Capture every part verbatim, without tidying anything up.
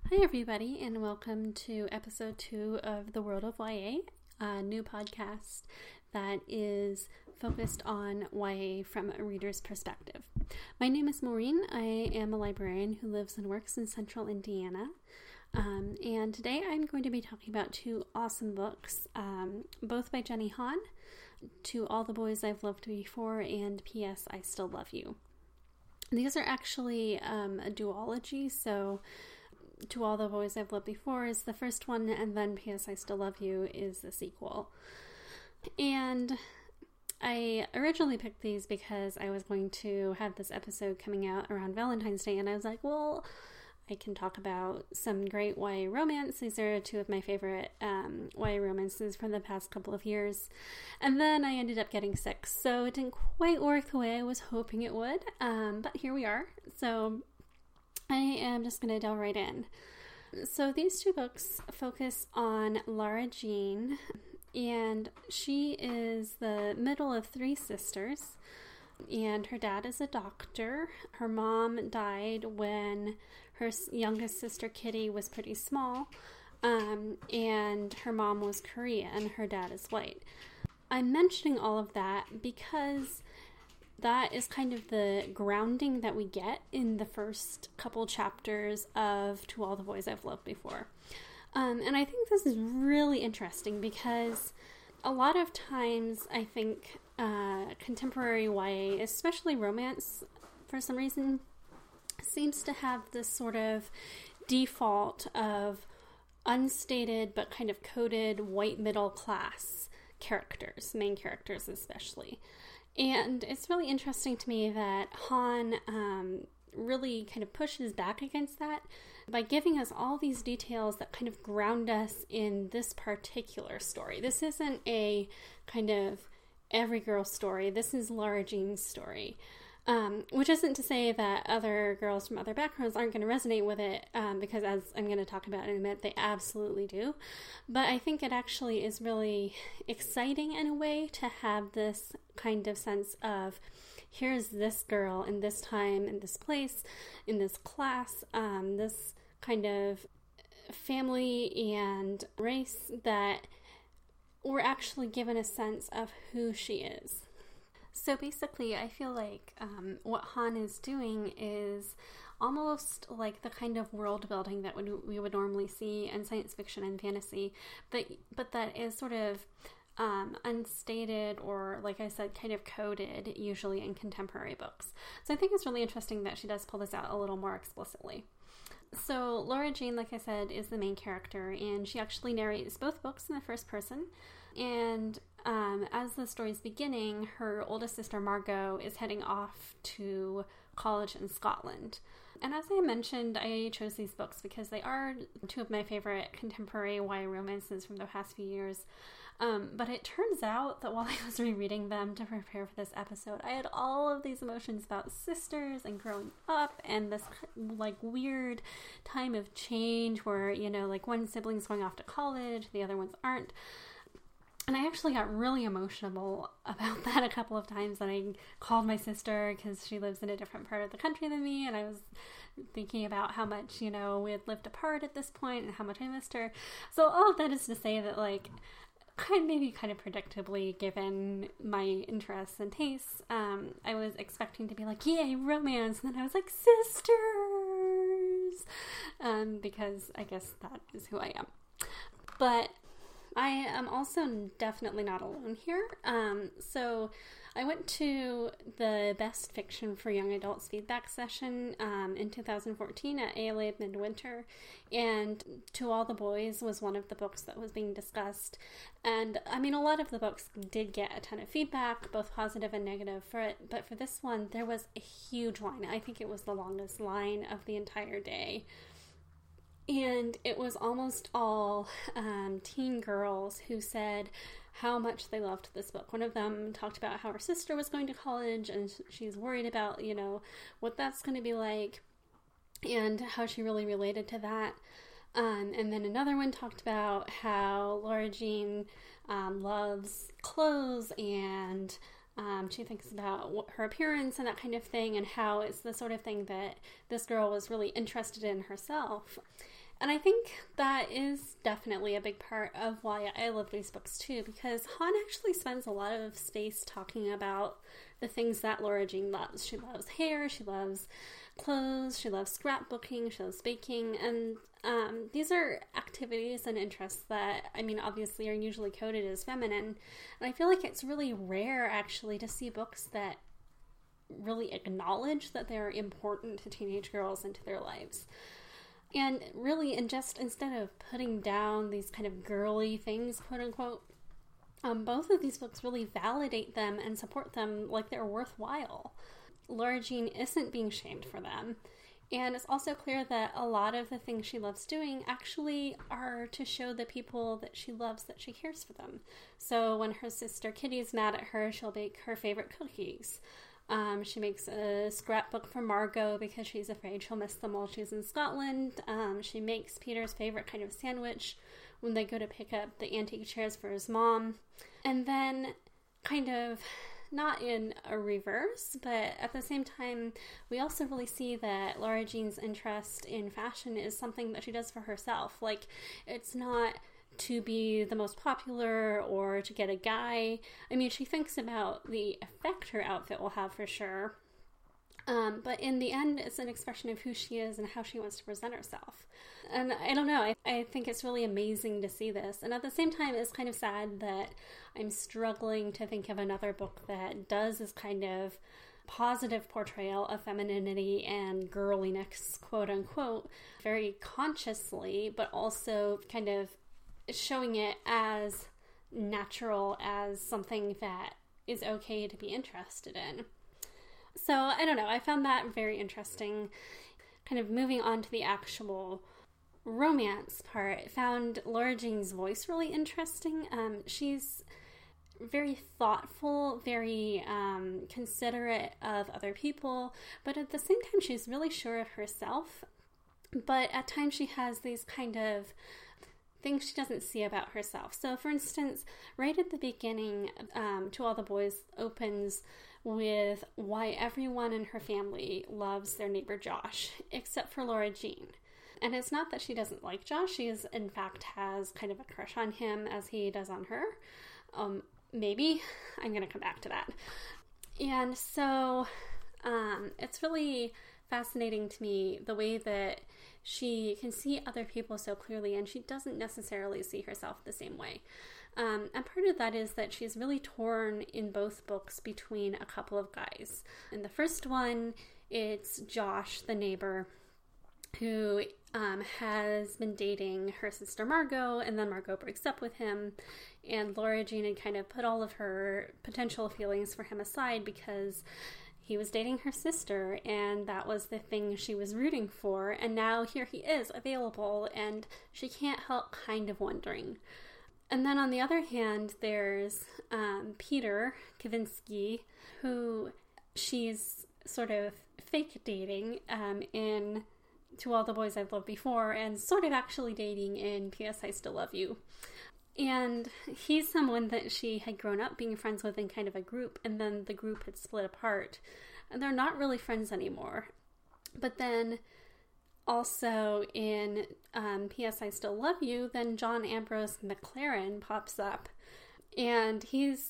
Hi everybody, and welcome to episode two of The World of Y A, a new podcast that is focused on Y A from a reader's perspective. My name is Maureen. I am a librarian who lives and works in central Indiana. Um, and today I'm going to be talking about two awesome books, um, both by Jenny Han, To All the Boys I've Loved Before and P S I Still Love You. These are actually um, a duology, so To All the Boys I've Loved Before is the first one, and then P S I Still Love You is the sequel. And I originally picked these because I was going to have this episode coming out around Valentine's Day, and I was like, well, I can talk about some great Y A romance. These are two of my favorite um, Y A romances from the past couple of years. And then I ended up getting sick, so it didn't quite work the way I was hoping it would, um, but here we are. So I am just going to delve right in. So these two books focus on Lara Jean, and she is the middle of three sisters, and her dad is a doctor. Her mom died when her youngest sister Kitty was pretty small, um, and her mom was Korean, her dad is white. I'm mentioning all of that because that is kind of the grounding that we get in the first couple chapters of To All the Boys I've Loved Before. Um, and I think this is really interesting because a lot of times I think uh, contemporary Y A, especially romance, for some reason, seems to have this sort of default of unstated but kind of coded white middle class characters, main characters especially. And it's really interesting to me that Han um, really kind of pushes back against that by giving us all these details that kind of ground us in this particular story. This isn't a kind of every girl story. This is Lara Jean's story. Um, which isn't to say that other girls from other backgrounds aren't going to resonate with it, um, because as I'm going to talk about in a minute, they absolutely do. But I think it actually is really exciting in a way to have this kind of sense of, here's this girl in this time, in this place, in this class, um, this kind of family and race that we're actually given a sense of who she is. So basically, I feel like um, what Han is doing is almost like the kind of world building that would, we would normally see in science fiction and fantasy, but but that is sort of um, unstated or, like I said, kind of coded, usually in contemporary books. So I think it's really interesting that she does pull this out a little more explicitly. So Lara Jean, like I said, is the main character, and she actually narrates both books in the first person. And um, as the story's beginning, her oldest sister Margot is heading off to college in Scotland. And as I mentioned, I chose these books because they are two of my favorite contemporary Y A romances from the past few years. Um, but it turns out that while I was rereading them to prepare for this episode, I had all of these emotions about sisters and growing up and this like weird time of change where, you know, like one sibling's going off to college, the other ones aren't. And I actually got really emotional about that a couple of times, and I called my sister because she lives in a different part of the country than me, and I was thinking about how much, you know, we had lived apart at this point and how much I missed her. So all of that is to say that, like, kind of maybe kind of predictably, given my interests and tastes, um, I was expecting to be like, yay, romance, and then I was like, sisters, um, because I guess that is who I am. But I am also definitely not alone here. Um, so I went to the Best Fiction for Young Adults feedback session um, in two thousand fourteen at A L A Midwinter, and To All the Boys was one of the books that was being discussed. And I mean, a lot of the books did get a ton of feedback, both positive and negative for it, but for this one, there was a huge line. I think it was the longest line of the entire day. And it was almost all um, teen girls who said how much they loved this book. One of them talked about how her sister was going to college and she's worried about, you know, what that's going to be like and how she really related to that. Um, and then another one talked about how Lara Jean um, loves clothes and Um, she thinks about what, her appearance and that kind of thing, and how it's the sort of thing that this girl was really interested in herself. And I think that is definitely a big part of why I love these books too, because Han actually spends a lot of space talking about the things that Lara Jean loves. She loves hair, she loves clothes, she loves scrapbooking, she loves baking, and um, these are activities and interests that, I mean, obviously are usually coded as feminine, and I feel like it's really rare actually to see books that really acknowledge that they're important to teenage girls and to their lives. And really, and just instead of putting down these kind of girly things, quote unquote, um, both of these books really validate them and support them like they're worthwhile. Lara Jean isn't being shamed for them. And it's also clear that a lot of the things she loves doing actually are to show the people that she loves that she cares for them. So when her sister Kitty's mad at her, she'll bake her favorite cookies. Um, she makes a scrapbook for Margot because she's afraid she'll miss them while she's in Scotland. Um, she makes Peter's favorite kind of sandwich when they go to pick up the antique chairs for his mom. And then kind of, not in a reverse, but at the same time, we also really see that Lara Jean's interest in fashion is something that she does for herself. Like, it's not to be the most popular or to get a guy. I mean, she thinks about the effect her outfit will have for sure. Um, but in the end, it's an expression of who she is and how she wants to present herself. And I don't know, I, I think it's really amazing to see this. And at the same time, it's kind of sad that I'm struggling to think of another book that does this kind of positive portrayal of femininity and girliness, quote unquote, very consciously, but also kind of showing it as natural, as something that is okay to be interested in. So, I don't know, I found that very interesting. Kind of moving on to the actual romance part, I found Lara Jean's voice really interesting. Um, she's very thoughtful, very um, considerate of other people, but at the same time, she's really sure of herself. But at times, she has these kind of things she doesn't see about herself. So, for instance, right at the beginning, um, To All the Boys opens with why everyone in her family loves their neighbor Josh, except for Lara Jean. And it's not that she doesn't like Josh. She is, in fact, has kind of a crush on him as he does on her. Um, maybe. I'm going to come back to that. And so um, it's really fascinating to me the way that she can see other people so clearly, and she doesn't necessarily see herself the same way. Um, and part of that is that she's really torn in both books between a couple of guys. In the first one, it's Josh, the neighbor, who um, has been dating her sister Margot, and then Margot breaks up with him, and Lara Jean had kind of put all of her potential feelings for him aside because he was dating her sister, and that was the thing she was rooting for, and now here he is, available, and she can't help kind of wondering. And then on the other hand, there's um, Peter Kavinsky, who she's sort of fake dating um, in To All the Boys I've Loved Before, and sort of actually dating in P S I Still Love You. And he's someone that she had grown up being friends with in kind of a group, and then the group had split apart, and they're not really friends anymore. But then also in um, P S I Still Love You, then John Ambrose McLaren pops up, and he's,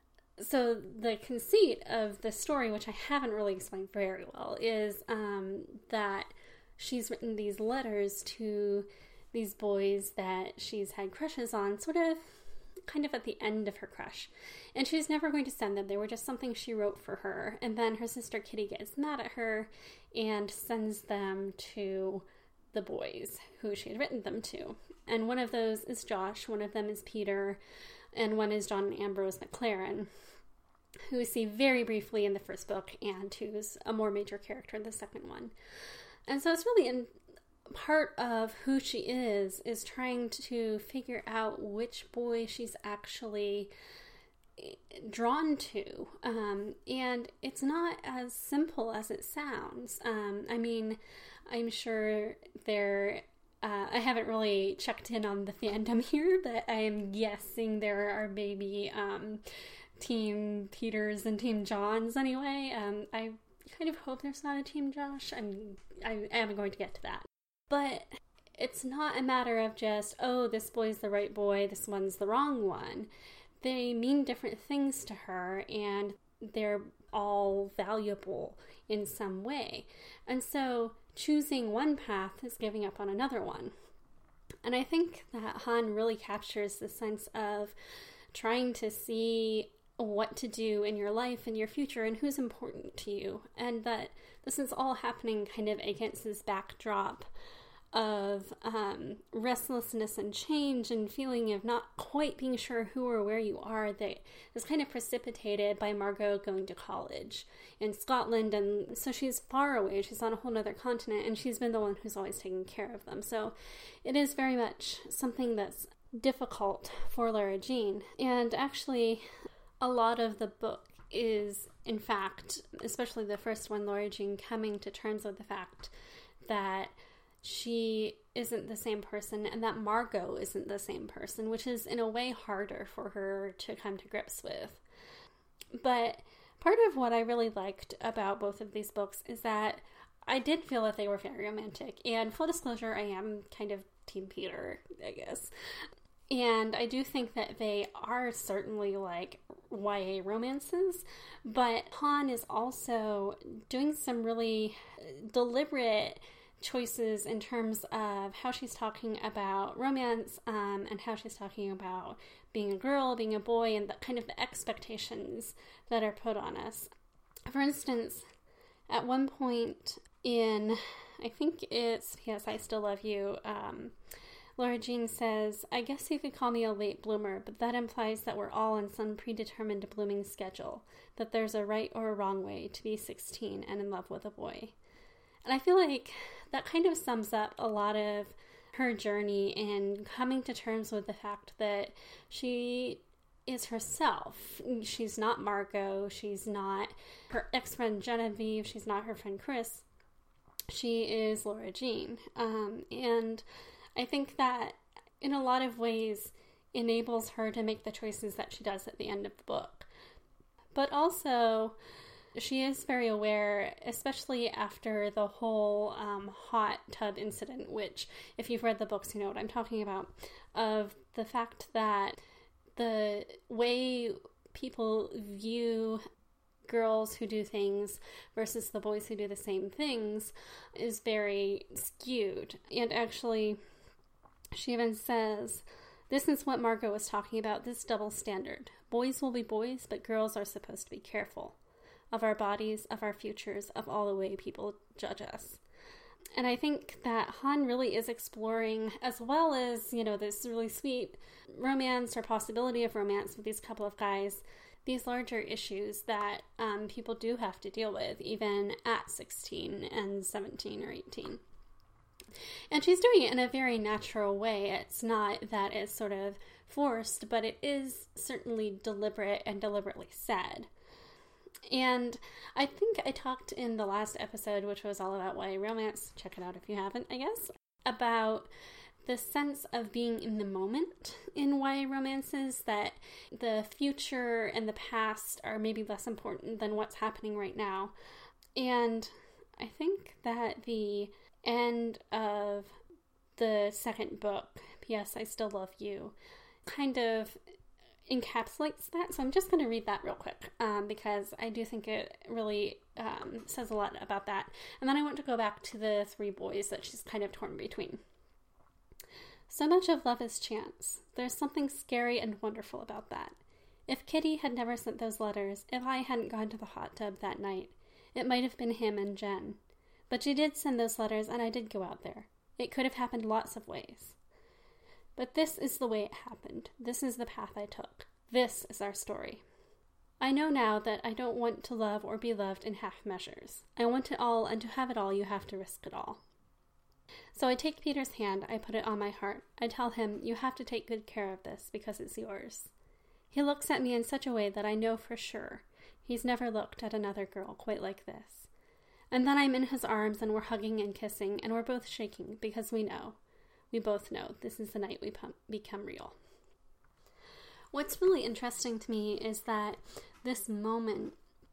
so the conceit of the story, which I haven't really explained very well, is um, that she's written these letters to these boys that she's had crushes on, sort of kind of at the end of her crush. And she's never going to send them. They were just something she wrote for her. And then her sister Kitty gets mad at her and sends them to the boys who she had written them to. And one of those is Josh, one of them is Peter, and one is John Ambrose McLaren, who we see very briefly in the first book and who's a more major character in the second one. And so it's really in part of who she is, is trying to figure out which boy she's actually drawn to. Um, and it's not as simple as it sounds. Um, I mean, I'm sure there, uh, I haven't really checked in on the fandom here, but I'm guessing there are maybe um, Team Peters and Team Johns anyway. Um, I kind of hope there's not a Team Josh. I'm, I am going to get to that. But it's not a matter of just, oh, this boy's the right boy, this one's the wrong one. They mean different things to her, and they're all valuable in some way. And so choosing one path is giving up on another one. And I think that Han really captures the sense of trying to see what to do in your life and your future and who's important to you. And that this is all happening kind of against this backdrop of um, restlessness and change and feeling of not quite being sure who or where you are, that is kind of precipitated by Margot going to college in Scotland. And so she's far away, she's on a whole other continent, and she's been the one who's always taken care of them. So it is very much something that's difficult for Lara Jean. And actually, a lot of the book is, in fact, especially the first one, Lara Jean coming to terms with the fact that she isn't the same person and that Margot isn't the same person, which is in a way harder for her to come to grips with. But part of what I really liked about both of these books is that I did feel that they were very romantic. And full disclosure, I am kind of Team Peter, I guess. And I do think that they are certainly like Y A romances, but Han is also doing some really deliberate choices in terms of how she's talking about romance um, and how she's talking about being a girl, being a boy, and the kind of the expectations that are put on us. For instance, at one point in, I think it's P S I Still Love You, um, Lara Jean says, "I guess you could call me a late bloomer, but that implies that we're all on some predetermined blooming schedule, that there's a right or a wrong way to be sixteen and in love with a boy." And I feel like that kind of sums up a lot of her journey in coming to terms with the fact that she is herself. She's not Margot. She's not her ex-friend Genevieve. She's not her friend Chris. She is Lara Jean. Um, and I think that in a lot of ways enables her to make the choices that she does at the end of the book. But also, she is very aware, especially after the whole um, hot tub incident, which, if you've read the books, you know what I'm talking about, of the fact that the way people view girls who do things versus the boys who do the same things is very skewed. And actually, she even says, "This is what Margot was talking about, this double standard. Boys will be boys, but girls are supposed to be careful of our bodies, of our futures, of all the way people judge us." And I think that Han really is exploring, as well as, you know, this really sweet romance or possibility of romance with these couple of guys, these larger issues that um, people do have to deal with, even at sixteen and seventeen or eighteen. And she's doing it in a very natural way. It's not that it's sort of forced, but it is certainly deliberate and deliberately said. And I think I talked in the last episode, which was all about Y A romance, check it out if you haven't, I guess, about the sense of being in the moment in Y A romances, that the future and the past are maybe less important than what's happening right now. And I think that the end of the second book, P S I Still Love You, kind of encapsulates that. So I'm just going to read that real quick um, because I do think it really um, says a lot about that. And then I want to go back to the three boys that she's kind of torn between. "So much of love is chance. There's something scary and wonderful about that. If Kitty had never sent those letters, if I hadn't gone to the hot tub that night, it might have been him and Jen. But she did send those letters and I did go out there. It could have happened lots of ways. But this is the way it happened. This is the path I took. This is our story. I know now that I don't want to love or be loved in half measures. I want it all, and to have it all, you have to risk it all. So I take Peter's hand, I put it on my heart. I tell him, you have to take good care of this, because it's yours. He looks at me in such a way that I know for sure he's never looked at another girl quite like this. And then I'm in his arms, and we're hugging and kissing, and we're both shaking, because we know. We both know this is the night we pump, become real. What's really interesting to me is that this moment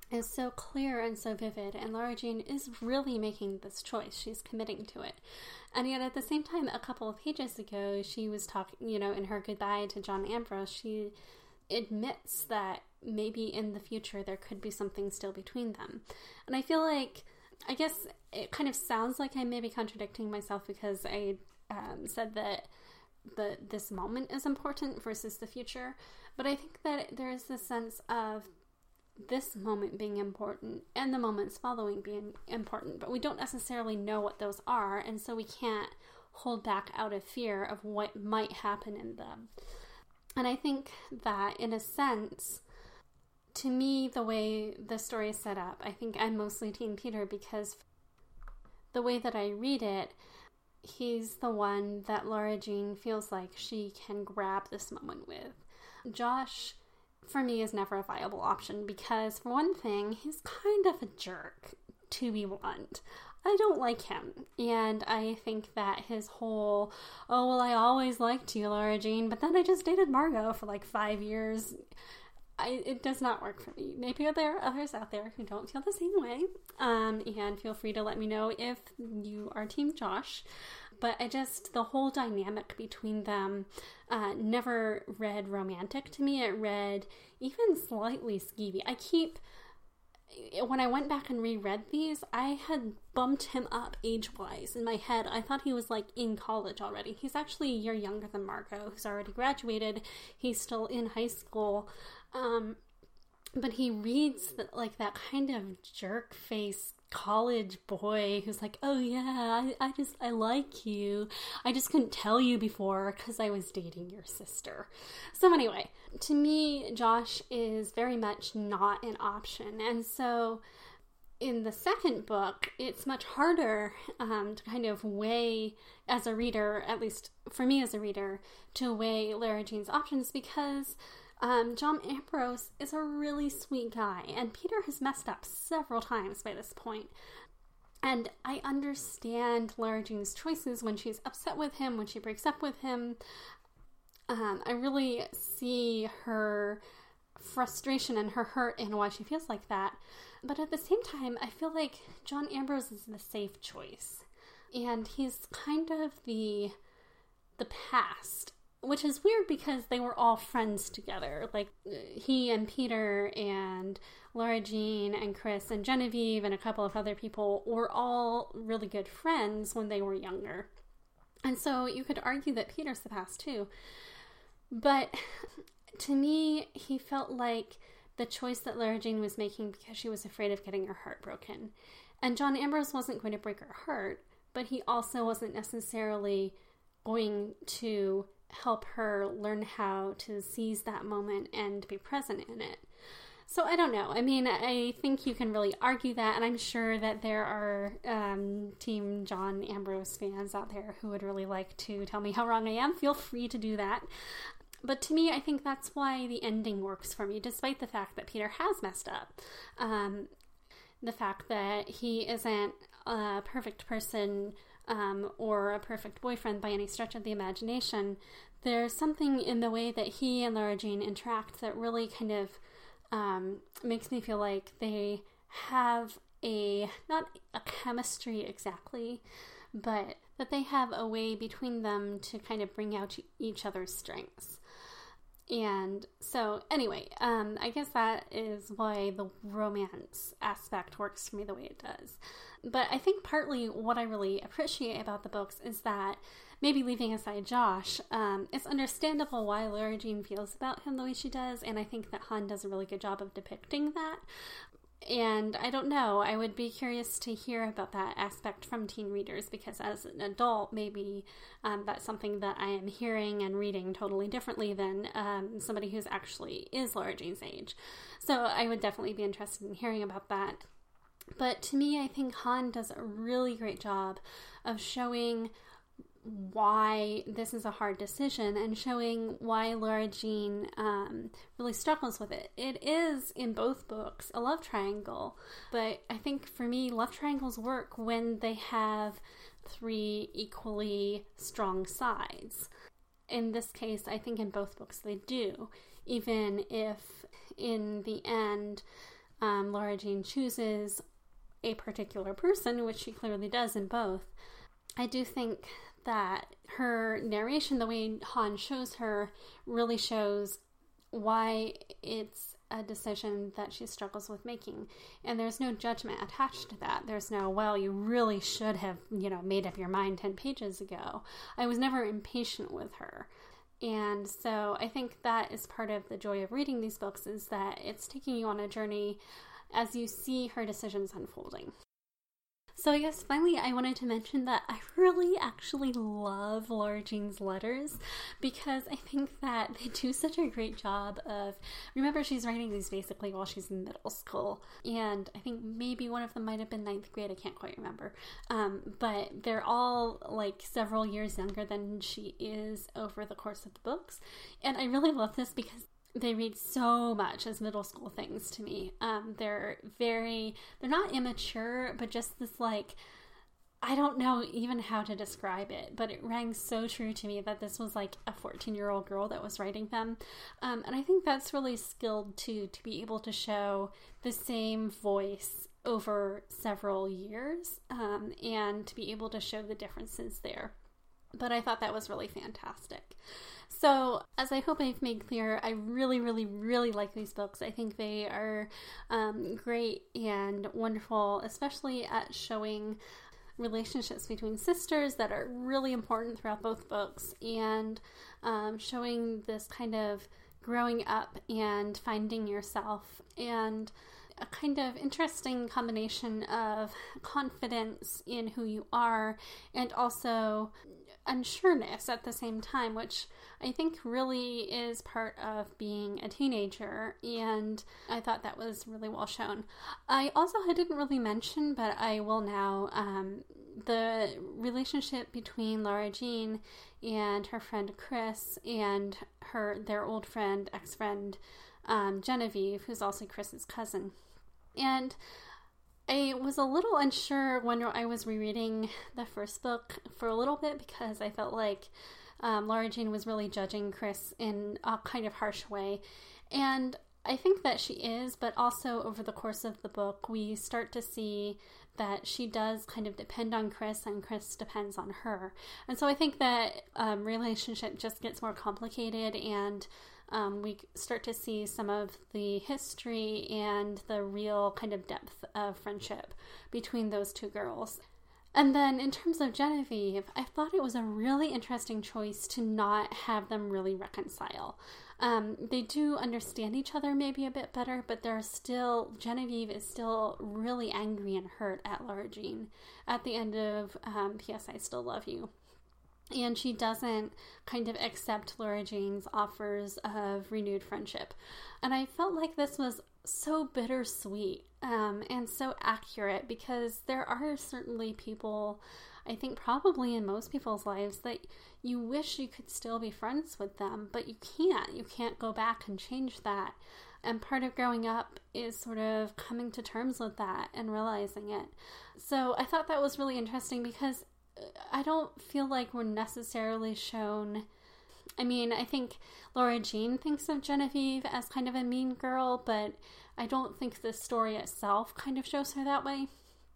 is so clear and so vivid, and Lara Jean is really making this choice. She's committing to it. And yet at the same time, a couple of pages ago, she was talking, you know, in her goodbye to John Ambrose, she admits that maybe in the future there could be something still between them. And I feel like, I guess it kind of sounds like I may be contradicting myself because I um, said that the this moment is important versus the future. But I think that there is this sense of this moment being important and the moments following being important, but we don't necessarily know what those are, and so we can't hold back out of fear of what might happen in them. And I think that in a sense, to me, the way the story is set up, I think I'm mostly Team Peter because the way that I read it, he's the one that Lara Jean feels like she can grab this moment with. Josh, for me, is never a viable option because, for one thing, he's kind of a jerk, to be blunt. I don't like him, and I think that his whole, oh, well, I always liked you, Lara Jean, but then I just dated Margot for like five years, I, it does not work for me. Maybe there are others out there who don't feel the same way, um, and feel free to let me know if you are Team Josh. But I just, the whole dynamic between them uh, never read romantic to me. It read even slightly skeevy. I keep, when I went back and reread these, I had bumped him up age-wise in my head. I thought he was like in college already. He's actually a year younger than Margot, who's already graduated. He's still in high school. Um, but he reads the, like that kind of jerk-face college boy who's like, oh yeah, I, I just, I like you. I just couldn't tell you before because I was dating your sister. So anyway, to me, Josh is very much not an option. And so in the second book, it's much harder um, to kind of weigh as a reader, at least for me as a reader, to weigh Lara Jean's options because Um, John Ambrose is a really sweet guy, and Peter has messed up several times by this point. And I understand Lara Jean's choices when she's upset with him, when she breaks up with him. Um, I really see her frustration and her hurt and why she feels like that. But at the same time, I feel like John Ambrose is the safe choice. And he's kind of the the past. Which is weird because they were all friends together. Like, he and Peter and Lara Jean and Chris and Genevieve and a couple of other people were all really good friends when they were younger. And so you could argue that Peter's the past too. But to me, he felt like the choice that Lara Jean was making because she was afraid of getting her heart broken. And John Ambrose wasn't going to break her heart, but he also wasn't necessarily going to help her learn how to seize that moment and be present in it. So I don't know. I mean, I think you can really argue that, and I'm sure that there are um, Team John Ambrose fans out there who would really like to tell me how wrong I am. Feel free to do that. But to me, I think that's why the ending works for me, despite the fact that Peter has messed up. Um, the fact that he isn't a perfect person Um, or a perfect boyfriend by any stretch of the imagination, there's something in the way that he and Lara Jean interact that really kind of um, makes me feel like they have a, not a chemistry exactly, but that they have a way between them to kind of bring out each other's strengths. And so anyway, um, I guess that is why the romance aspect works for me the way it does. But I think partly what I really appreciate about the books is that, maybe leaving aside Josh, um, it's understandable why Lara Jean feels about him the way she does, and I think that Han does a really good job of depicting that. And I don't know, I would be curious to hear about that aspect from teen readers, because as an adult, maybe um, that's something that I am hearing and reading totally differently than um, somebody who's actually is Lara Jean's age. So I would definitely be interested in hearing about that. But to me, I think Han does a really great job of showing why this is a hard decision and showing why Lara Jean um, really struggles with it. It is, in both books, a love triangle, but I think for me, love triangles work when they have three equally strong sides. In this case, I think in both books they do, even if in the end um, Lara Jean chooses a particular person, which she clearly does in both, I do think that her narration, the way Han shows her, really shows why it's a decision that she struggles with making. And there's no judgment attached to that. There's no, well, you really should have, you know, made up your mind ten pages ago. I was never impatient with her. And so I think that is part of the joy of reading these books, is that it's taking you on a journey as you see her decisions unfolding. So I guess finally I wanted to mention that I really actually love Lara Jean's letters, because I think that they do such a great job of, remember she's writing these basically while she's in middle school, and I think maybe one of them might have been ninth grade, I can't quite remember, um, but they're all like several years younger than she is over the course of the books, and I really love this because they read so much as middle school things to me. Um, they're very, they're not immature, but just this like, I don't know even how to describe it, but it rang so true to me that this was like a fourteen-year-old girl that was writing them. Um, and I think that's really skilled too, to be able to show the same voice over several years, um, and to be able to show the differences there. But I thought that was really fantastic. So, as I hope I've made clear, I really, really, really like these books. I think they are um, great and wonderful, especially at showing relationships between sisters that are really important throughout both books, and um, showing this kind of growing up and finding yourself, and a kind of interesting combination of confidence in who you are and also unsureness at the same time, which I think really is part of being a teenager, and I thought that was really well shown. I also I didn't really mention, but I will now, um, the relationship between Lara Jean and her friend Chris and her their old friend, ex-friend um, Genevieve, who's also Chris's cousin. And I was a little unsure when I was rereading the first book for a little bit, because I felt like um, Lara Jean was really judging Chris in a kind of harsh way. And I think that she is, but also over the course of the book, we start to see that she does kind of depend on Chris, and Chris depends on her. And so I think that um, relationship just gets more complicated, and Um, we start to see some of the history and the real kind of depth of friendship between those two girls. And then in terms of Genevieve, I thought it was a really interesting choice to not have them really reconcile. Um, they do understand each other maybe a bit better, but they're still, Genevieve is still really angry and hurt at Lara Jean at the end of um, P S I Still Love You. And she doesn't kind of accept Lara Jean's offers of renewed friendship. And I felt like this was so bittersweet um, and so accurate, because there are certainly people, I think probably in most people's lives, that you wish you could still be friends with them, but you can't. You can't go back and change that. And part of growing up is sort of coming to terms with that and realizing it. So I thought that was really interesting, because I don't feel like we're necessarily shown. I mean, I think Lara Jean thinks of Genevieve as kind of a mean girl, but I don't think the story itself kind of shows her that way.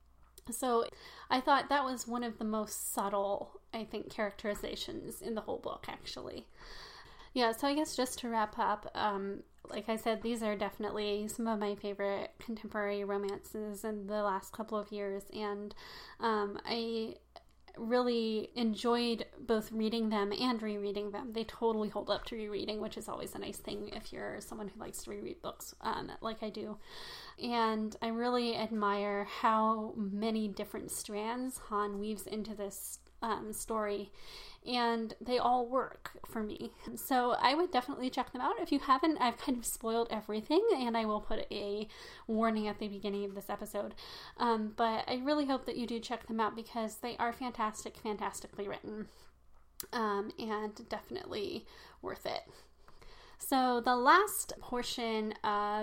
So I thought that was one of the most subtle, I think, characterizations in the whole book, actually. Yeah, so I guess just to wrap up, um, like I said, these are definitely some of my favorite contemporary romances in the last couple of years, and um, I really enjoyed both reading them and rereading them. They totally hold up to rereading, which is always a nice thing if you're someone who likes to reread books um, like I do. And I really admire how many different strands Han weaves into this um, story, and they all work for me. So I would definitely check them out. If you haven't, I've kind of spoiled everything, and I will put a warning at the beginning of this episode. Um, but I really hope that you do check them out, because they are fantastic, fantastically written, um, and definitely worth it. So the last portion of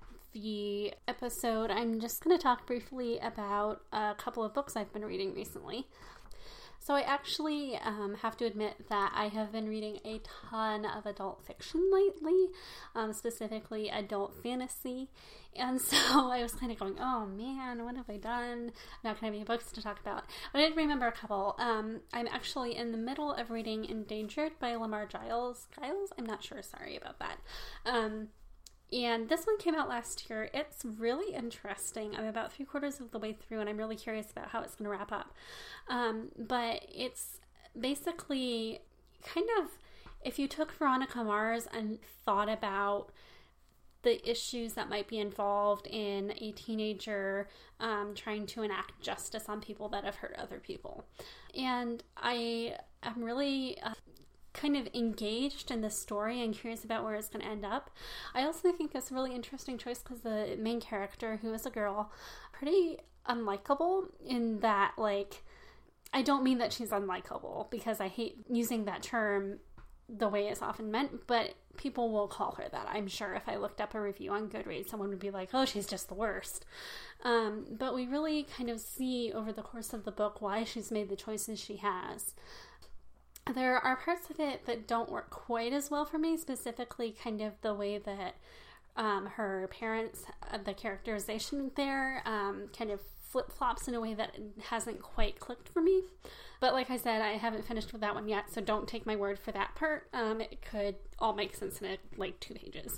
the episode, I'm just going to talk briefly about a couple of books I've been reading recently. So I actually um, have to admit that I have been reading a ton of adult fiction lately, um, specifically adult fantasy. And so I was kind of going, oh man, what have I done? Not going to have any books to talk about. But I did remember a couple. Um, I'm actually in the middle of reading Endangered by Lamar Giles. Giles? I'm not sure. Sorry about that. Um, and this one came out last year. It's really interesting. I'm about three quarters of the way through, and I'm really curious about how it's going to wrap up. Um, but it's basically kind of, if you took Veronica Mars and thought about the issues that might be involved in a teenager um, trying to enact justice on people that have hurt other people. And I am really uh, kind of engaged in the story and curious about where it's going to end up. I also think it's a really interesting choice because the main character, who is a girl, pretty unlikable in that, like, I don't mean that she's unlikable because I hate using that term the way it's often meant, but people will call her that. I'm sure if I looked up a review on Goodreads, someone would be like, oh, she's just the worst. Um, but we really kind of see over the course of the book why she's made the choices she has. There are parts of it that don't work quite as well for me, specifically kind of the way that um, her parents, uh, the characterization there, um, kind of flip-flops in a way that hasn't quite clicked for me. But like I said, I haven't finished with that one yet, so don't take my word for that part. Um, it could all make sense in a, like two pages.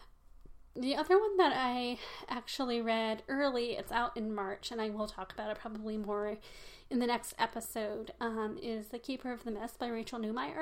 The other one that I actually read early, it's out in March, and I will talk about it probably more in the next episode, um, is The Keeper of the Mist by Rachel Neumeier.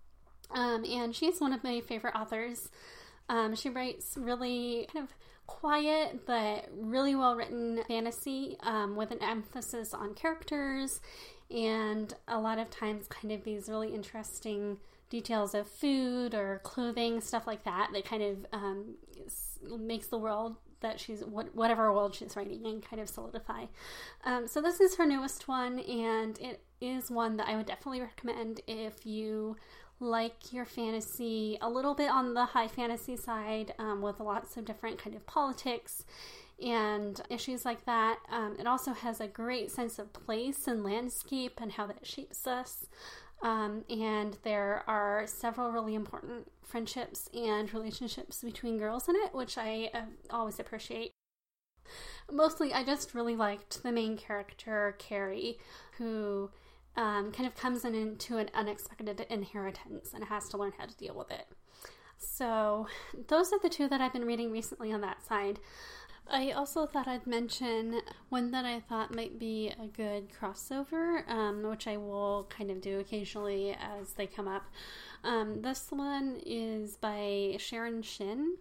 Um, and she's one of my favorite authors. Um, she writes really kind of quiet but really well written fantasy um, with an emphasis on characters and a lot of times kind of these really interesting details of food or clothing, stuff like that, that kind of um, makes the world that she's, whatever world she's writing in, kind of solidify. Um, so this is her newest one, and it is one that I would definitely recommend if you like your fantasy a little bit on the high fantasy side, um, with lots of different kind of politics and issues like that. Um, it also has a great sense of place and landscape and how that shapes us. Um, and there are several really important friendships and relationships between girls in it, which I uh, always appreciate. Mostly, I just really liked the main character, Carrie, who um, kind of comes in into an unexpected inheritance and has to learn how to deal with it. So those are the two that I've been reading recently on that side. I also thought I'd mention one that I thought might be a good crossover, um, which I will kind of do occasionally as they come up. Um, this one is by Sharon Shin,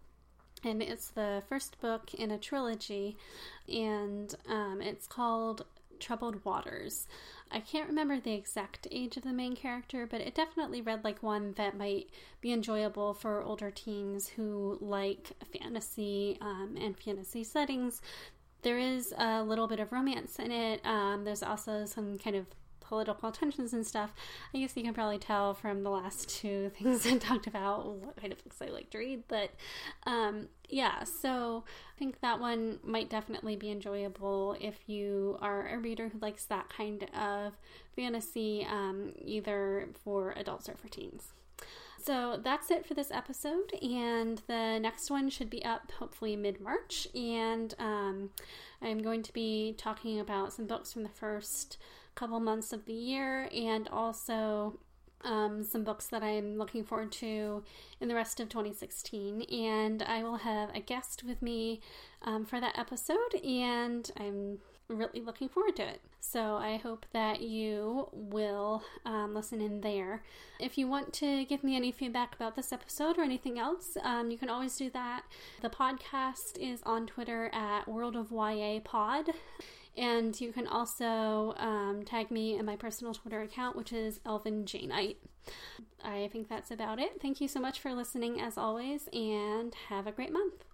and it's the first book in a trilogy, and um, it's called Troubled Waters. I can't remember the exact age of the main character, but it definitely read like one that might be enjoyable for older teens who like fantasy um, and fantasy settings. There is a little bit of romance in it. Um, there's also some kind of political tensions and stuff. I guess you can probably tell from the last two things I talked about what kind of books I like to read, but um, yeah, so I think that one might definitely be enjoyable if you are a reader who likes that kind of fantasy, um, either for adults or for teens. So that's it for this episode, and the next one should be up hopefully mid-March, and um, I'm going to be talking about some books from the first couple months of the year, and also um, some books that I'm looking forward to in the rest of twenty sixteen, and I will have a guest with me um, for that episode, and I'm really looking forward to it. So I hope that you will um, listen in there. If you want to give me any feedback about this episode or anything else, um, you can always do that. The podcast is on Twitter at World of Y A Pod. And you can also um, tag me in my personal Twitter account, which is Elvin Janite. I think that's about it. Thank you so much for listening as always, and have a great month.